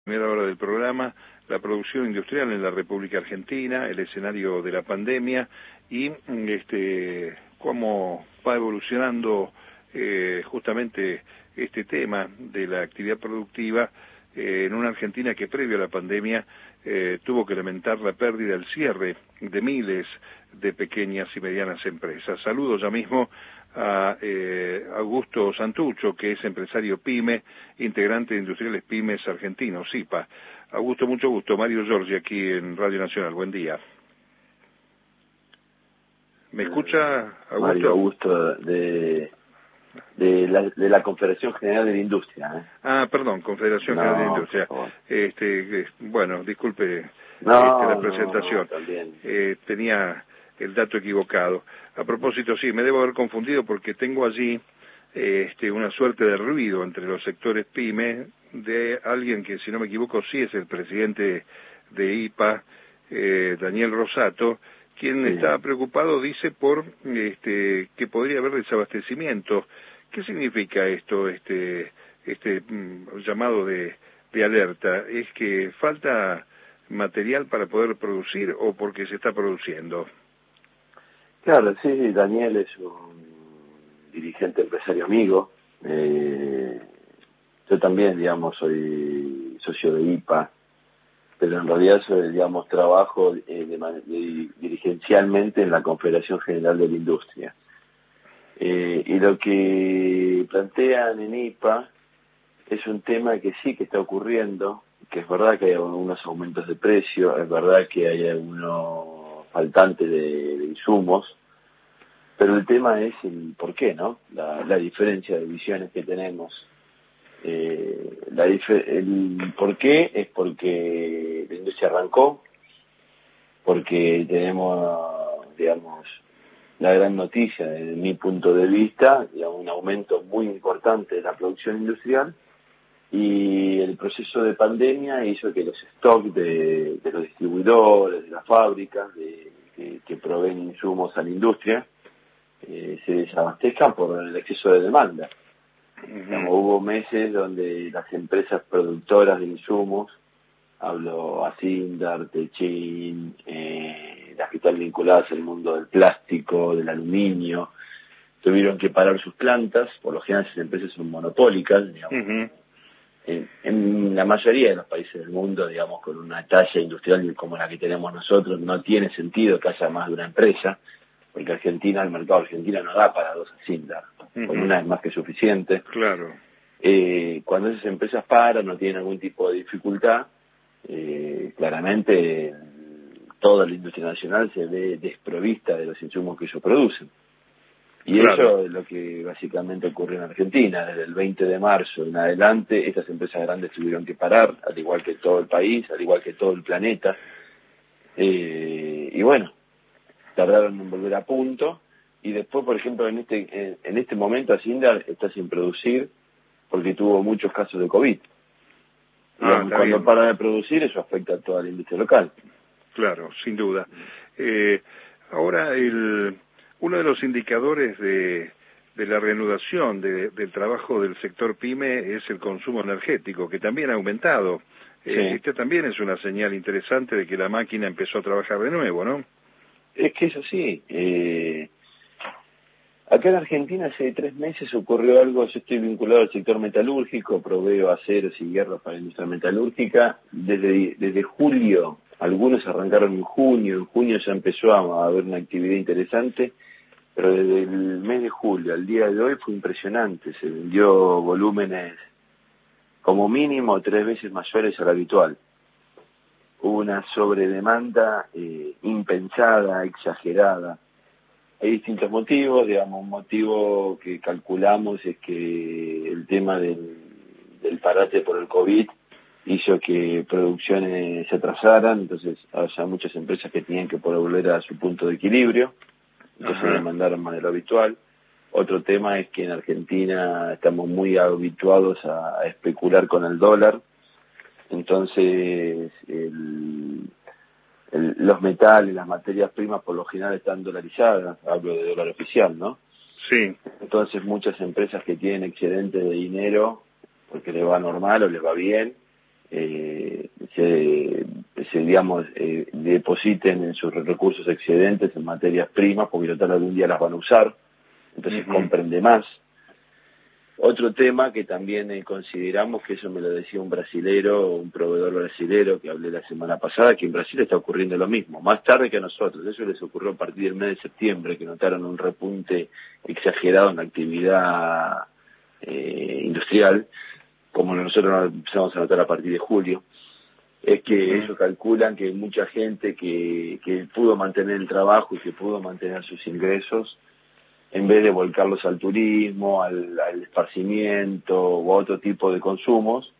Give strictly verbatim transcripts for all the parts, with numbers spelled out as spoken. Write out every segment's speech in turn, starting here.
Primera hora del programa, la producción industrial en la República Argentina, el escenario de la pandemia y este cómo va evolucionando eh, justamente este tema de la actividad productiva eh, en una Argentina que previo a la pandemia eh, tuvo que lamentar la pérdida, el cierre de miles de pequeñas y medianas empresas. Saludo ya mismo a eh, Augusto Santucho, que es empresario PYME, integrante de Industriales Pymes Argentinos, I P A. Augusto, mucho gusto. Mario Giorgi, aquí en Radio Nacional. Buen día. ¿Me escucha, Augusto? Mario Augusto, de, de, la, de la Confederación General de la Industria. ¿eh? Ah, perdón, Confederación no, General de la Industria. Este, bueno, disculpe no, este, la presentación. No, también. Eh, tenía el dato equivocado. A propósito, sí, me debo haber confundido porque tengo allí eh, este, una suerte de ruido entre los sectores PYME de alguien que, si no me equivoco, sí es el presidente de I P A, eh, Daniel Rosato, quien sí. Estaba preocupado, dice, por este, que podría haber desabastecimiento. ¿Qué significa esto, este, este mm, llamado de, de alerta? ¿Es que falta material para poder producir o porque se está produciendo? Claro, sí, Daniel es un dirigente empresario amigo. Eh, yo también, digamos, soy socio de I P A, pero en realidad soy, digamos, trabajo eh, de, de, dirigencialmente en la Confederación General de la Industria. Eh, y lo que plantean en I P A es un tema que sí que está ocurriendo, que es verdad que hay algunos aumentos de precio, es verdad que hay algunos faltantes de, de insumos, pero el tema es el por qué, ¿no? La, la diferencia de visiones que tenemos. Eh, la dif- el por qué es porque la industria arrancó, porque tenemos, digamos, la gran noticia desde mi punto de vista, digamos, un aumento muy importante de la producción industrial, y el proceso de pandemia hizo que los stocks de, de los distribuidores, de las fábricas de, que, que proveen insumos a la industria eh, se desabastezcan por el exceso de demanda. Uh-huh. Digamos, hubo meses donde las empresas productoras de insumos, hablo Asindar, Techin, eh, las que están vinculadas al mundo del plástico, del aluminio, tuvieron que parar sus plantas. Por lo general esas empresas son monopólicas, digamos. Uh-huh. En, en la mayoría de los países del mundo, digamos, con una talla industrial como la que tenemos nosotros, no tiene sentido que haya más de una empresa, porque Argentina, el mercado argentino no da para dos Asindar, uh-huh. Con una es más que suficiente. Claro. Eh, cuando esas empresas paran, no tienen algún tipo de dificultad, eh, claramente toda la industria nacional se ve desprovista de los insumos que ellos producen. Y claro. Eso es lo que básicamente ocurrió en Argentina. Desde el veinte de marzo en adelante, estas empresas grandes tuvieron que parar, al igual que todo el país, al igual que todo el planeta. Eh, y bueno, tardaron en volver a punto. Y después, por ejemplo, en este en, en este momento Asindar está sin producir porque tuvo muchos casos de COVID. Ah, y cuando bien. Para de producir, eso afecta a toda la industria local. Claro, sin duda. Eh, ahora, el... uno de los indicadores de, de la reanudación de, del trabajo del sector PYME es el consumo energético, que también ha aumentado. Sí. Eh, este también es una señal interesante de que la máquina empezó a trabajar de nuevo, ¿no? Es que eso sí. Eh, acá en Argentina hace tres meses ocurrió algo. Yo estoy vinculado al sector metalúrgico, proveo aceros y hierros para la industria metalúrgica. Desde, desde julio, algunos arrancaron en junio, en junio ya empezó a haber una actividad interesante. Pero desde el mes de julio al día de hoy fue impresionante. Se vendió volúmenes como mínimo tres veces mayores a lo habitual. Hubo una sobredemanda eh, impensada, exagerada. Hay distintos motivos, digamos, un motivo que calculamos es que el tema del, del parate por el COVID hizo que producciones se atrasaran, entonces había muchas empresas que tenían que poder volver a su punto de equilibrio. Entonces Ajá. demandaron más de lo habitual. Otro tema es que en Argentina estamos muy habituados a especular con el dólar. Entonces, el, el, los metales, las materias primas por lo general están dolarizadas. Hablo de dólar oficial, ¿no? Sí. Entonces, muchas empresas que tienen excedente de dinero, porque les va normal o les va bien, eh, se, se, digamos, eh, depositen en sus recursos excedentes en materias primas, porque total algún día las van a usar, entonces uh-huh. compren de más. Otro tema que también eh, consideramos, que eso me lo decía un brasilero, un proveedor brasilero que hablé la semana pasada, que en Brasil está ocurriendo lo mismo, más tarde que a nosotros. Eso les ocurrió a partir del mes de septiembre, que notaron un repunte exagerado en la actividad eh, industrial, como nosotros empezamos a notar a partir de julio. Es que uh-huh. ellos calculan que mucha gente que, que pudo mantener el trabajo y que pudo mantener sus ingresos, en vez de volcarlos al turismo, al, al esparcimiento o a otro tipo de consumos,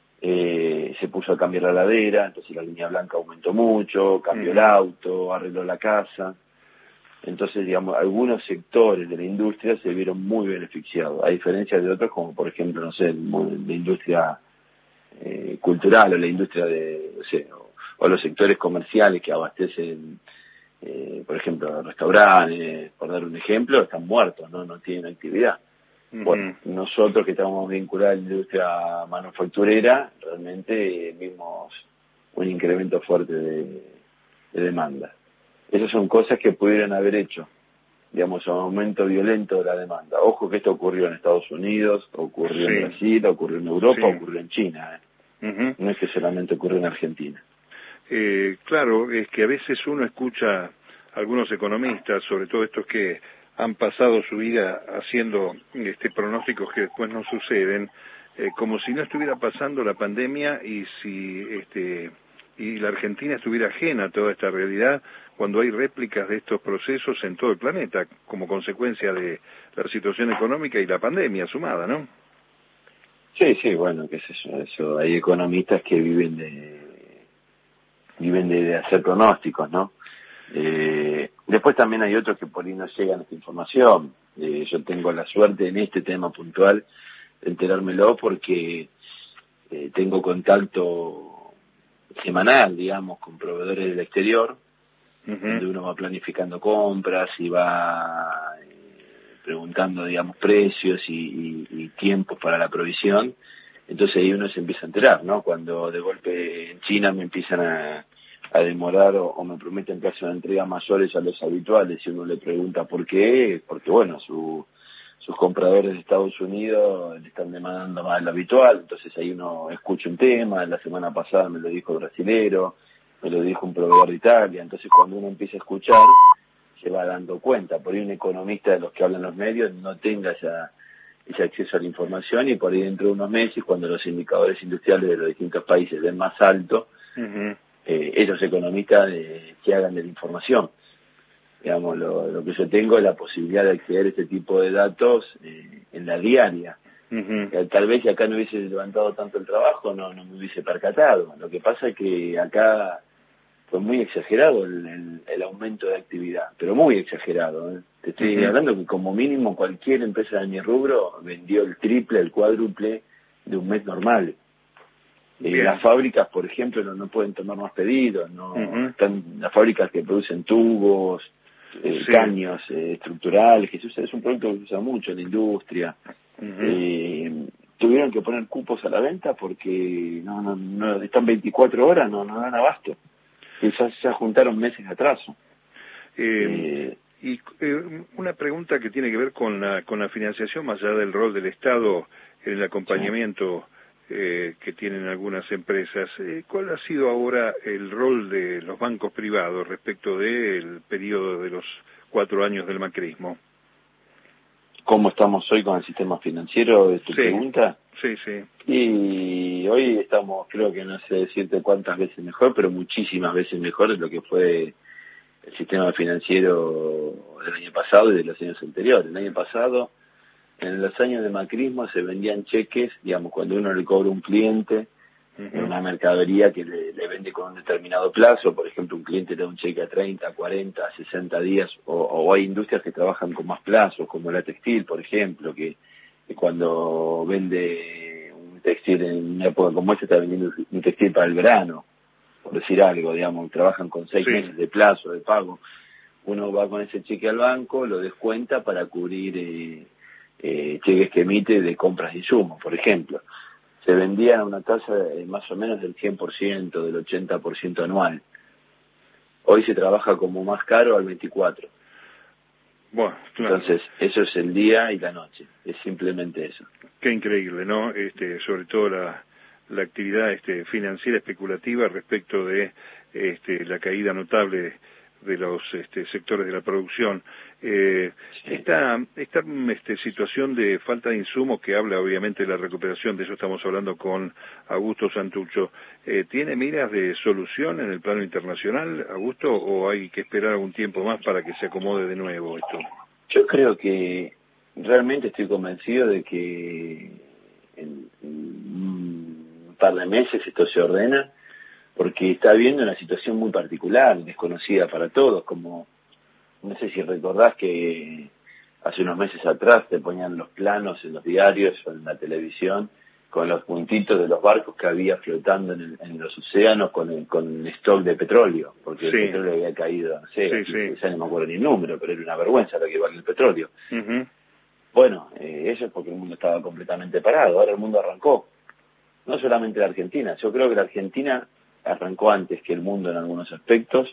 eh, se puso a cambiar la ladera, entonces la línea blanca aumentó mucho, cambió uh-huh. el auto, arregló la casa. Entonces, digamos, algunos sectores de la industria se vieron muy beneficiados, a diferencia de otros, como por ejemplo, no sé, la industria eh, cultural o la industria de, no sé, o, o los sectores comerciales que abastecen, Eh, por ejemplo, restaurantes, por dar un ejemplo, están muertos, no no tienen actividad. Uh-huh. Bueno, nosotros que estamos vinculados a la industria manufacturera, realmente vimos un incremento fuerte de, de demanda. Esas son cosas que pudieran haber hecho, digamos, un aumento violento de la demanda. Ojo que esto ocurrió en Estados Unidos, ocurrió sí. en Brasil, ocurrió en Europa, sí. ocurrió en China. ¿eh? Uh-huh. No es que solamente ocurrió en Argentina. Eh, claro, es que a veces uno escucha a algunos economistas, sobre todo estos que han pasado su vida haciendo este pronósticos que después no suceden, eh, como si no estuviera pasando la pandemia y si este y la Argentina estuviera ajena a toda esta realidad, cuando hay réplicas de estos procesos en todo el planeta como consecuencia de la situación económica y la pandemia sumada, ¿no? Sí, sí, bueno, qué es eso, eso hay economistas que viven de viven de, de hacer pronósticos, ¿no? Eh, después también hay otros que por ahí no llegan a esta información. Eh, yo tengo la suerte en este tema puntual de enterármelo porque eh, tengo contacto semanal, digamos, con proveedores del exterior, uh-huh. donde uno va planificando compras y va eh, preguntando, digamos, precios y, y, y tiempos para la provisión. Entonces ahí uno se empieza a enterar, ¿no? Cuando de golpe en China me empiezan a, a demorar o, o me prometen plazos de entrega mayores a los habituales y uno le pregunta por qué, porque bueno, su, sus compradores de Estados Unidos le están demandando más de lo habitual, entonces ahí uno escucha un tema, la semana pasada me lo dijo el brasilero, me lo dijo un proveedor de Italia, entonces cuando uno empieza a escuchar se va dando cuenta, por ahí un economista de los que hablan los medios no tenga esa ese acceso a la información y por ahí dentro de unos meses, cuando los indicadores industriales de los distintos países den más alto, uh-huh. eh, esos economistas eh, se hagan de la información. Digamos, lo, lo que yo tengo es la posibilidad de acceder a este tipo de datos eh, en la diaria. Uh-huh. Que, tal vez si acá no hubiese levantado tanto el trabajo, no, no me hubiese percatado. Lo que pasa es que acá fue muy exagerado el, el, el aumento de actividad, pero muy exagerado, ¿eh? Te estoy uh-huh. hablando que como mínimo cualquier empresa de mi rubro vendió el triple, el cuádruple de un mes normal. Eh, las fábricas, por ejemplo, no, no pueden tomar más pedidos, no uh-huh. están las fábricas que producen tubos, eh, sí. caños eh, estructurales, que se usa, es un producto que se usa mucho en la industria. Uh-huh. Eh, tuvieron que poner cupos a la venta porque no, no, no están veinticuatro horas, no, no dan abasto. Quizás ya juntaron meses de atraso. Eh, eh, y eh, una pregunta que tiene que ver con la con la financiación, más allá del rol del Estado en el acompañamiento sí. eh, que tienen algunas empresas. Eh, ¿Cuál ha sido ahora el rol de los bancos privados respecto del periodo de los cuatro años del macrismo? ¿Cómo estamos hoy con el sistema financiero? ¿Es tu sí. pregunta? Sí, sí. Y hoy estamos, creo que no sé decirte cuántas veces mejor, pero muchísimas veces mejor de lo que fue el sistema financiero del año pasado y de los años anteriores. El año pasado, en los años de macrismo, se vendían cheques, digamos, cuando uno le cobra a un cliente uh-huh. una mercadería que le, le vende con un determinado plazo, por ejemplo, un cliente le da un cheque a treinta, cuarenta, sesenta días, o, o hay industrias que trabajan con más plazos, como la textil, por ejemplo, que, que cuando vende un textil en una época como esta está vendiendo un textil para el verano, por decir algo, digamos, trabajan con seis sí. meses de plazo de pago. Uno va con ese cheque al banco, lo descuenta para cubrir eh, eh, cheques que emite de compras de insumos, por ejemplo. se vendían a una tasa de más o menos del cien por ciento, del ochenta por ciento anual. Hoy se trabaja como más caro al veinticuatro. Bueno, claro. Entonces, eso es el día y la noche, es simplemente eso. Qué increíble, ¿no? Este, sobre todo la, la actividad este, financiera especulativa respecto de este, la caída notable de los este, sectores de la producción. Eh, Sí. Esta, esta este, situación de falta de insumos que habla obviamente de la recuperación, de eso estamos hablando con Augusto Santucho, eh, ¿tiene miras de solución en el plano internacional, Augusto, o hay que esperar algún tiempo más para que se acomode de nuevo esto? Yo creo que realmente estoy convencido de que en un par de meses esto se ordena, porque está habiendo una situación muy particular, desconocida para todos, como, no sé si recordás que hace unos meses atrás te ponían los planos en los diarios o en la televisión con los puntitos de los barcos que había flotando en, el, en los océanos con el, con stock de petróleo, porque Sí. el petróleo había caído, no sé, Sí, sí. ya no me acuerdo ni el número, pero era una vergüenza lo que vale el petróleo. Uh-huh. Bueno, eh, eso es porque el mundo estaba completamente parado, ahora el mundo arrancó. No solamente la Argentina, yo creo que la Argentina arrancó antes que el mundo en algunos aspectos,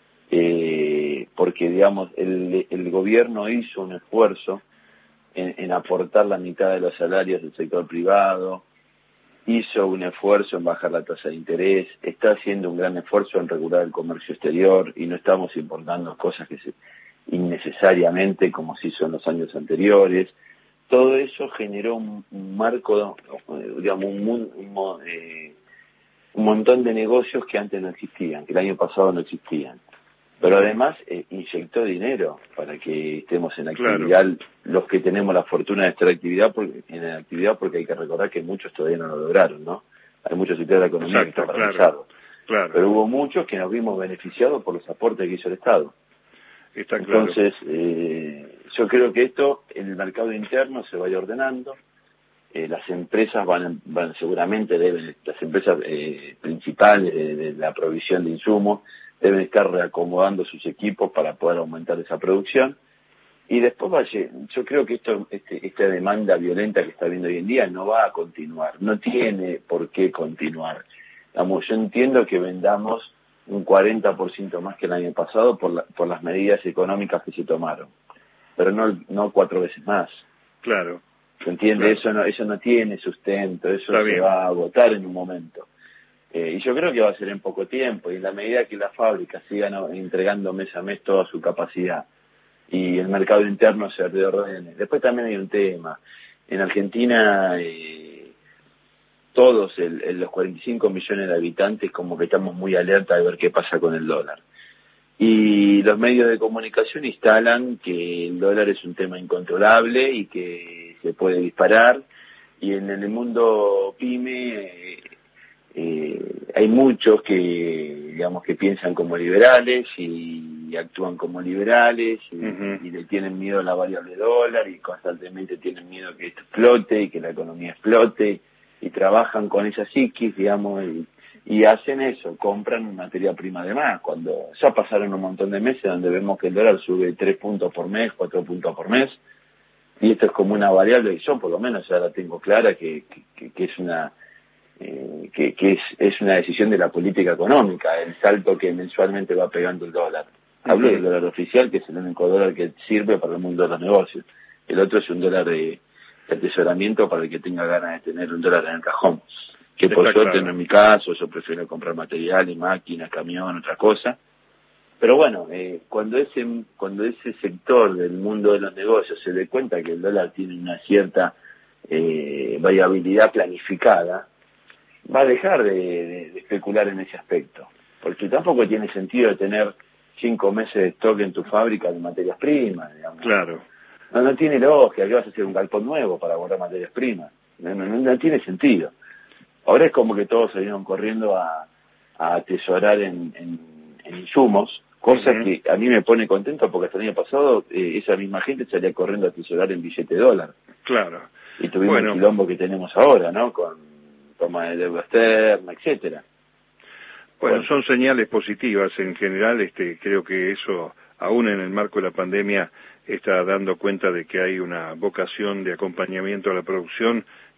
eh, porque, digamos, el, el gobierno hizo un esfuerzo en, en aportar la mitad de los salarios del sector privado, hizo un esfuerzo en bajar la tasa de interés, está haciendo un gran esfuerzo en regular el comercio exterior y no estamos importando cosas que se, innecesariamente como se hizo en los años anteriores. Todo eso generó un, un marco, digamos, un, un, eh, un montón de negocios que antes no existían, que el año pasado no existían. Pero además eh, inyectó dinero para que estemos en actividad, claro, los que tenemos la fortuna de estar en actividad, porque, en actividad porque hay que recordar que muchos todavía no lo lograron, ¿no? Hay muchos sectores de la economía Exacto, que están paralizados. Claro, claro. Pero hubo muchos que nos vimos beneficiados por los aportes que hizo el Estado. Está claro. Entonces, eh, yo creo que esto, en el mercado interno se vaya ordenando. Eh, las empresas van, van seguramente deben, las empresas eh, principales de, de la provisión de insumos deben estar reacomodando sus equipos para poder aumentar esa producción. Y después vaya, yo creo que esto, este, esta demanda violenta que está habiendo hoy en día no va a continuar, no tiene por qué continuar. Digamos, yo entiendo que vendamos un cuarenta por ciento más que el año pasado por, la, por las medidas económicas que se tomaron, pero no, no cuatro veces más. Claro. ¿Se entiende? Claro. Eso no, eso no tiene sustento, eso Está se bien. va a agotar en un momento. Eh, y yo creo que va a ser en poco tiempo, y en la medida que las fábricas sigan entregando mes a mes toda su capacidad y el mercado interno se reordene. Después también hay un tema. En Argentina, eh, todos el, el, los cuarenta y cinco millones de habitantes como que estamos muy alerta de ver qué pasa con el dólar. Y los medios de comunicación instalan que el dólar es un tema incontrolable y que se puede disparar. Y en el mundo pyme eh, eh, hay muchos que, digamos, que piensan como liberales y, y actúan como liberales y, uh-huh. y le tienen miedo a la variable dólar y constantemente tienen miedo a que esto explote y que la economía explote y trabajan con esa psiquis, digamos, y, y hacen eso, compran materia prima de más, cuando ya pasaron un montón de meses donde vemos que el dólar sube tres puntos por mes, cuatro puntos por mes, y esto es como una variable, y yo por lo menos ya la tengo clara, que, que, que es una eh, que, que es, es una decisión de la política económica, el salto que mensualmente va pegando el dólar. Hablo uh-huh. del dólar oficial, que es el único dólar que sirve para el mundo de los negocios. El otro es un dólar de, de atesoramiento para el que tenga ganas de tener un dólar en el cajón. Que por Está suerte claro. no es mi caso, yo prefiero comprar materiales, máquinas, camión, otra cosa. Pero bueno, eh, cuando ese cuando ese sector del mundo de los negocios se dé cuenta que el dólar tiene una cierta eh, variabilidad planificada, va a dejar de, de, de especular en ese aspecto. Porque tampoco tiene sentido tener cinco meses de stock en tu fábrica de materias primas, digamos. Claro. No, no tiene lógica que vas a hacer un galpón nuevo para guardar materias primas. No, no, no tiene sentido. Ahora es como que todos salieron corriendo a, a atesorar en, en, en insumos, cosas uh-huh. que a mí me pone contento porque hasta el año pasado eh, esa misma gente salía corriendo a atesorar en billete de dólar. Claro. Y tuvimos bueno. el quilombo que tenemos ahora, ¿no? Con toma de deuda externa, etcétera. Bueno, bueno, son señales positivas en general. Este, creo que eso, aún en el marco de la pandemia, está dando cuenta de que hay una vocación de acompañamiento a la producción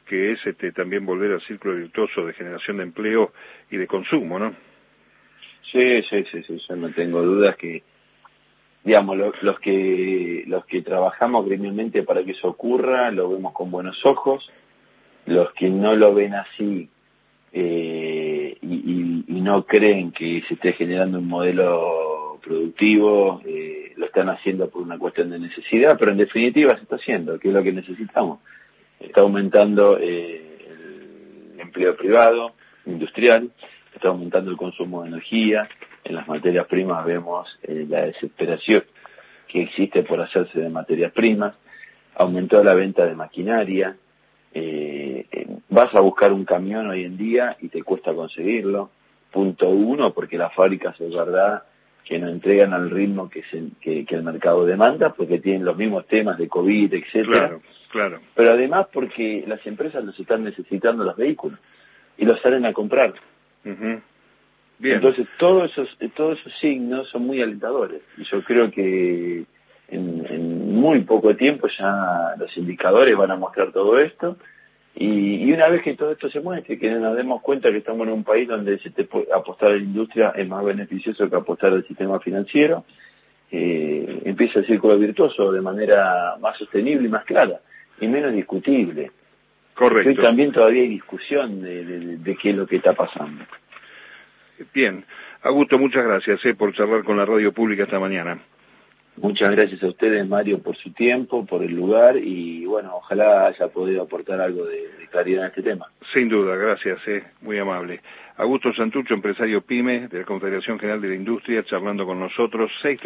que es este, también volver al círculo virtuoso de generación de empleo y de consumo, ¿no? Sí, sí, sí, sí, yo no tengo dudas que, digamos, los, los que los que trabajamos gremialmente para que eso ocurra, lo vemos con buenos ojos. Los que no lo ven así eh, y, y, y no creen que se esté generando un modelo productivo, eh, lo están haciendo por una cuestión de necesidad, pero en definitiva se está haciendo, que es lo que necesitamos. Está aumentando eh, el empleo privado, industrial, está aumentando el consumo de energía. En las materias primas vemos eh, la desesperación que existe por hacerse de materias primas. Aumentó la venta de maquinaria. Eh, eh, vas a buscar un camión hoy en día y te cuesta conseguirlo. Punto uno, porque las fábricas es verdad que no entregan al ritmo que, se, que, que el mercado demanda, porque tienen los mismos temas de COVID, etcétera. Claro, claro. Pero además porque las empresas los están necesitando los vehículos y los salen a comprar. Uh-huh. Bien. Entonces todos esos todos esos signos son muy alentadores y yo creo que en, en muy poco tiempo ya los indicadores van a mostrar todo esto y, y una vez que todo esto se muestre, que nos demos cuenta que estamos en un país donde se te puede apostar a la industria es más beneficioso que apostar al sistema financiero, eh, empieza el círculo virtuoso de manera más sostenible y más clara y menos discutible. Correcto. Porque hoy también todavía hay discusión de, de, de qué es lo que está pasando. Bien. Augusto, muchas gracias eh, por charlar con la radio pública esta mañana. Muchas gracias a ustedes, Mario, por su tiempo, por el lugar y, bueno, ojalá haya podido aportar algo de, de claridad en este tema. Sin duda, gracias, eh, muy amable. Augusto Santucho, empresario PYME de la Confederación General de la Industria, charlando con nosotros. seis